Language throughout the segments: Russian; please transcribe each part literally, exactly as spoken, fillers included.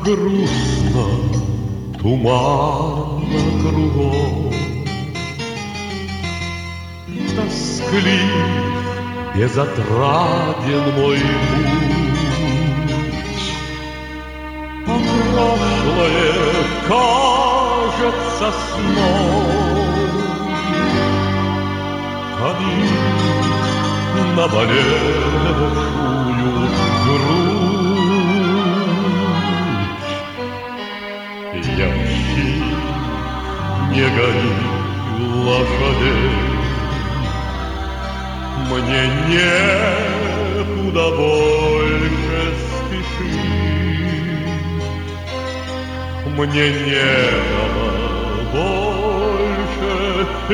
грустно, туманно кругом. Тосклив, безотраден мой путь, а прошлое кажется сном. Томит наболевшую грудь. Ямщик, не гони лошадей, мне некуда больше спешить, мне некого больше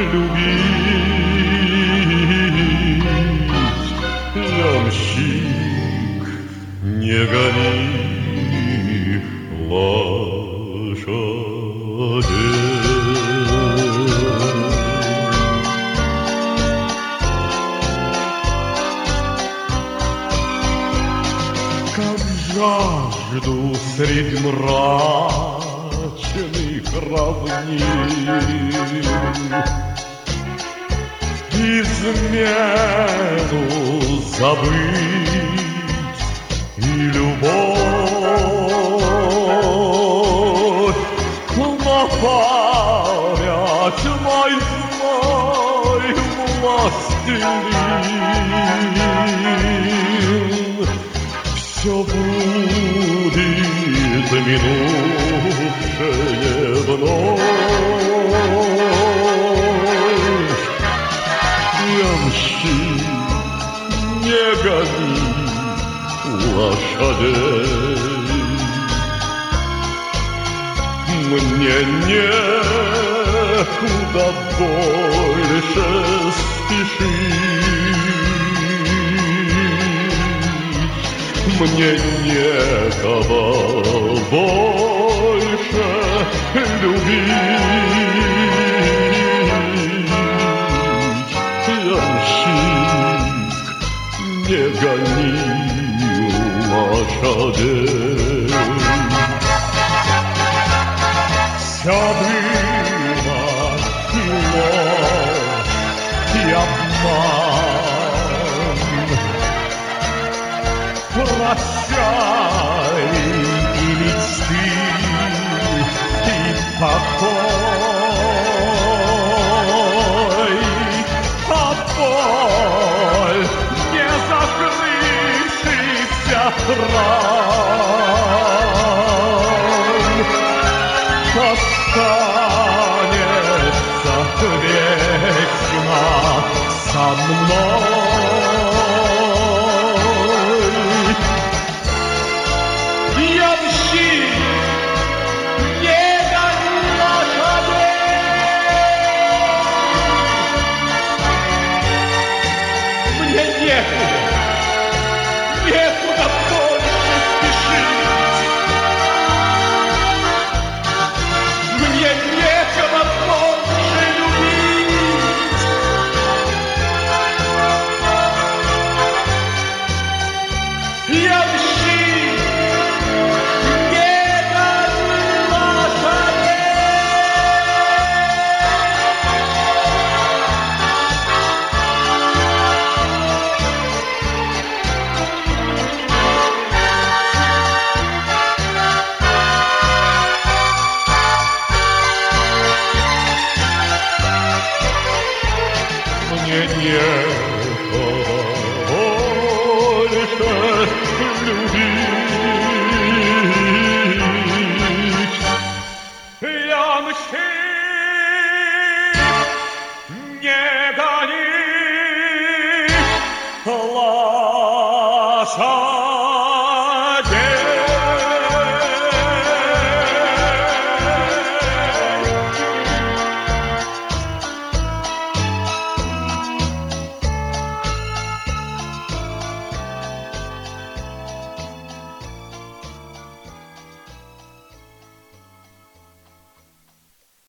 любить. Ямщик, не гони лошадей. Жажду средь мрачных равнин, измену забыть и любовь напарять мой злой властелин. Все будет минувшее вновь. Ямщик, не гони лошадей, мне некуда больше спешить, мне некого больше любить. Ямщик, не гони лошадей. Все было и ложь, и обман. Прощай и мечты, и покой, а боль не закрывшийся ран останется вечно со мной. Некуда больше спешить, мне некого больше любить. Ямщик, не гони лошадей. Мне некого больше любить. Ямщик, не гони лошадей.